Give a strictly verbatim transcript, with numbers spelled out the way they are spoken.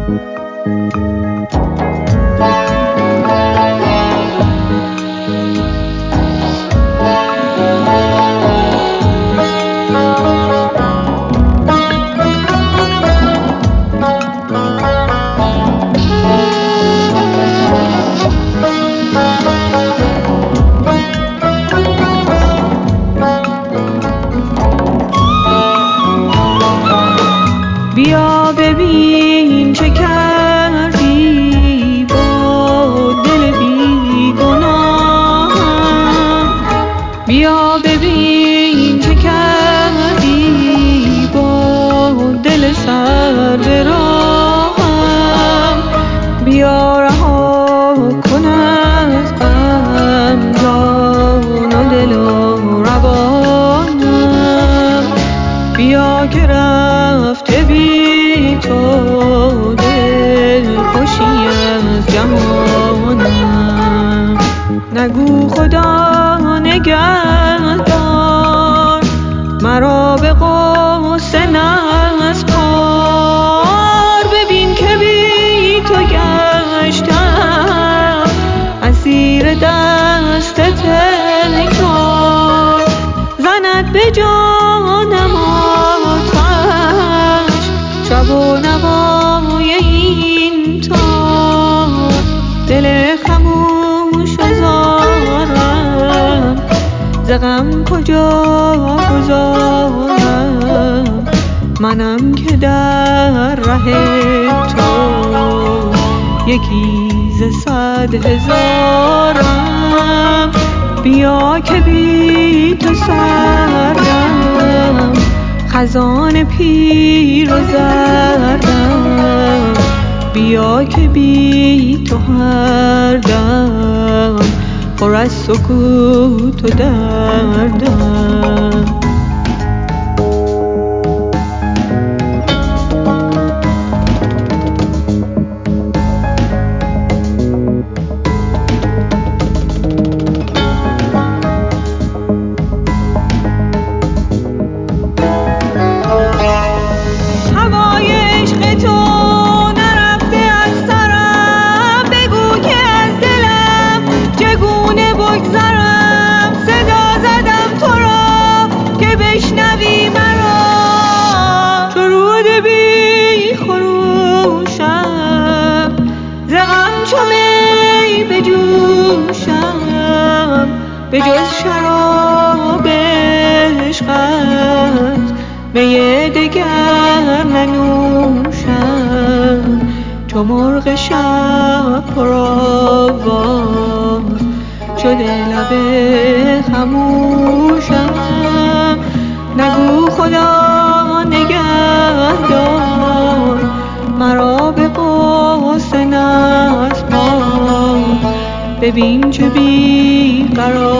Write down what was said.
بیا ببین چه کردی با دل بیگناهم، بیا ببین چه کردی با دل سر به راهم، بیا رها کن از غم جان و دل و روانم، بیا که رفته بی تو دل خوشی از جهانم. نگو خدا نگهدار مرا به غصه نسپار، ببین که بی تو گشتم اسیر دست تکرار، زند به جانم شب و نوای این تار، دل خموش بزارم ز غم کجا گذارم، منم که در ره تو یکی ز صد هزارم، بیا که بی تو سردم خزان پیر و زردم، بیا که بی تو هر دم پر از سکوت و دردم. به جز شراب عشقت می دگر ننوشم، چو مرغ شب پرآواز شده لب خموشم. نگو خدا نگهدار مرا به غصه نسپار، ببین چه بی قرار